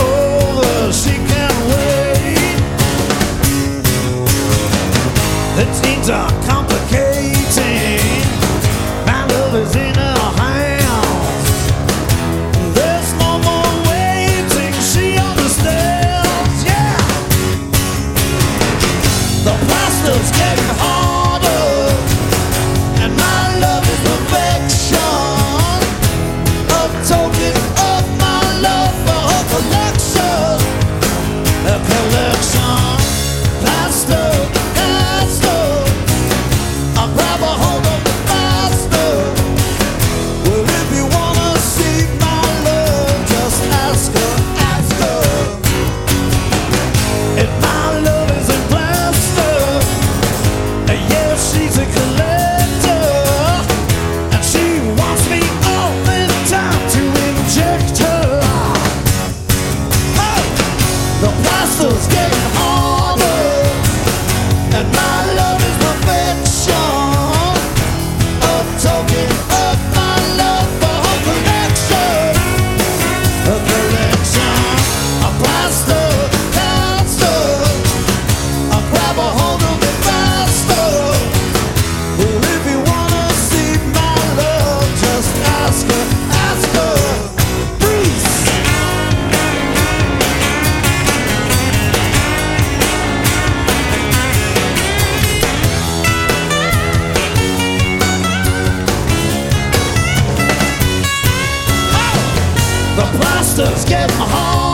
over, she can't wait. The teens are complicating. My love is in her hands. There's no more waiting, she understands, yeah. The plaster's getting harder, and my love is perfection. A token of my love for her collection. A collection. Plaster, plaster. I'll grab a hold of the plaster. Well, if you wanna see my love, just ask her, ask her. If my love is in plaster, yeah, she's a collector, and she wants me all the time to inject her. Oh, the plaster's getting harder, and my love is perfection. A token of my love for her collection. A collection. A plaster, plaster. I'll grab a hold of the plaster. Well, if you wanna see my love, just ask her, ask her. Please. The plaster's getting hard.